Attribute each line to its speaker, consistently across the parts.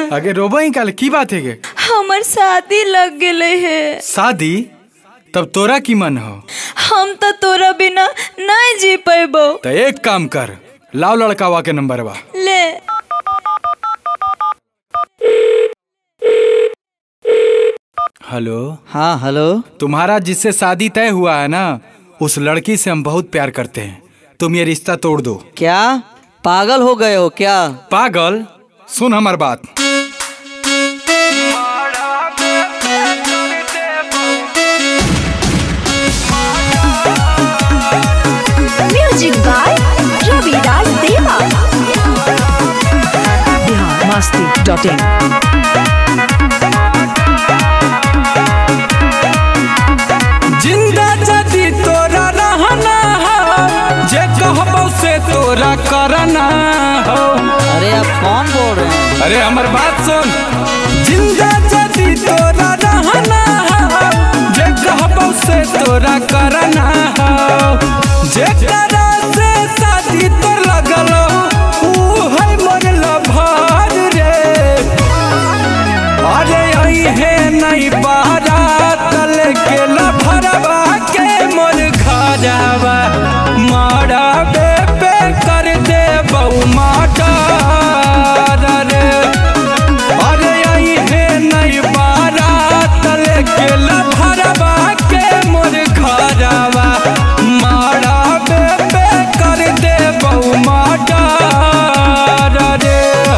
Speaker 1: आगे रोबो ही काल की बात है के?
Speaker 2: हमर शादी लग गए है।
Speaker 1: शादी? तब तोरा की मन हो?
Speaker 2: हम तो तोरा बिना नहीं जी पेबो।
Speaker 1: तो एक काम कर, लाओ लड़कावा के नंबर बा
Speaker 2: ले।
Speaker 1: हेलो।
Speaker 3: हाँ हेलो।
Speaker 1: तुम्हारा जिससे शादी तय हुआ है ना, उस लड़की से हम बहुत प्यार करते हैं, तुम ये रिश्ता तोड़ दो।
Speaker 3: क्या पागल हो गए हो क्या?
Speaker 1: पागल? सुन हमार बात।
Speaker 2: म्यूजिक बाय रविराज देवा।
Speaker 4: biharmasti.in।
Speaker 1: जिंदा जदी तोरा रहना हो, जे कहबो से तोरा करना हो।
Speaker 3: अरे आप कौन बोल रहे हैं?
Speaker 1: अरे हमार बात सुन। जिंदा जदी तोरा रहना हो, जे कहबो से तोरा करना हो। जे करा से शादी तोर लगलो, ऊ है मोर लभार रे। अरे आई है नहीं बारात लेके लभरवा के मोर घरवा। मारा बे कर दे बहु माता रे। अरे आई है नहीं बारात लेके लभरवा के मोर घरवा। मारा बे कर दे बहु माता रे।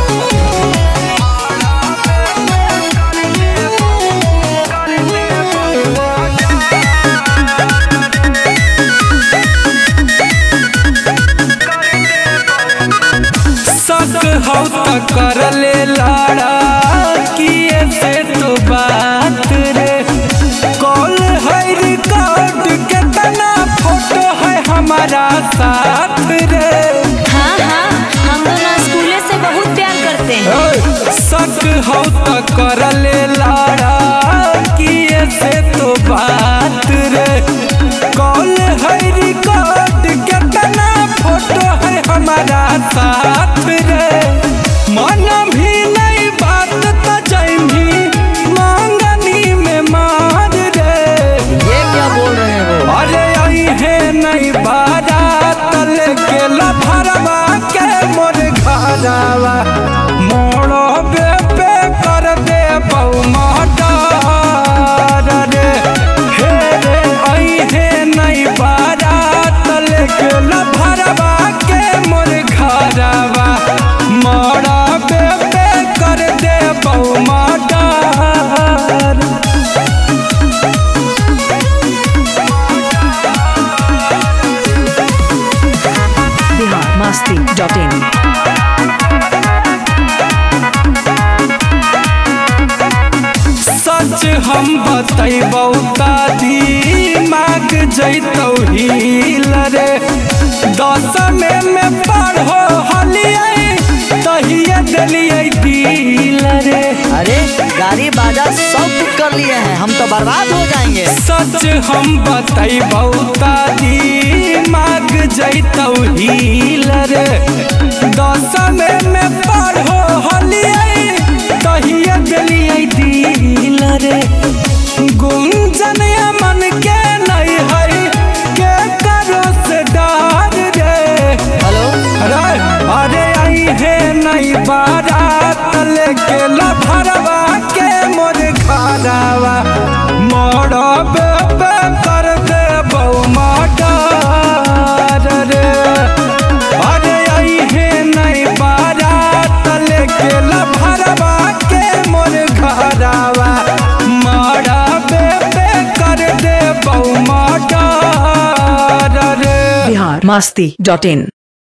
Speaker 1: शक हो तो कर ले लाड़ा किए से तो बात रे। कॉल है रिकॉर्ड के तना फोटो है हमारा साथ रे।
Speaker 2: हाँ हाँ, हम दोनों स्कूले से बहुत प्यार करते हैं।
Speaker 1: शक हो तो कर ले लाड़ा किए से तो बात रे। कॉल है रिकॉर्ड के तना फोटो है हमारा साथ रे। मन भी नहीं बात तो जैमी मांगनी में मार रे।
Speaker 3: ये क्या बोल रहे हो?
Speaker 1: अरे आई है नहीं बारात लेके लभरवा के मोर घरवा। मोड़ो बे कर दे बहु माता रे। हे रे आई है नहीं बारात लेके लभरवा के मोर घरवा। मोड़ा बे कर दे बहु माता रे।
Speaker 4: biharmasti.in।
Speaker 1: सच हम बतैबौ त दिमाग जैतौ हिल रे। 10 में पढ़ो हलियै तहिए देलियै दिल रे।
Speaker 3: अरे गाड़ी बाजा सब बुक कर लिए हैं, हम तो बर्बाद हो जाएंगे।
Speaker 1: सच हम बतैबौ त दिमाग जैतौ हिल रे। 10 में पढ़ो हलियै तहिए देलियै दिल रे। गुंजन मन के नहीं है के करो से डर रे।
Speaker 3: हेलो।
Speaker 1: अरे आई है नहीं बारात लेके लभरवा के मोर घरवा। मोड़ा बे कर दे बहु माता रे। अरे आई है नहीं बारात लेके लभरवा के मोर घरवा। मारा बे कर दे बहु माता रे।
Speaker 4: biharmasti.in।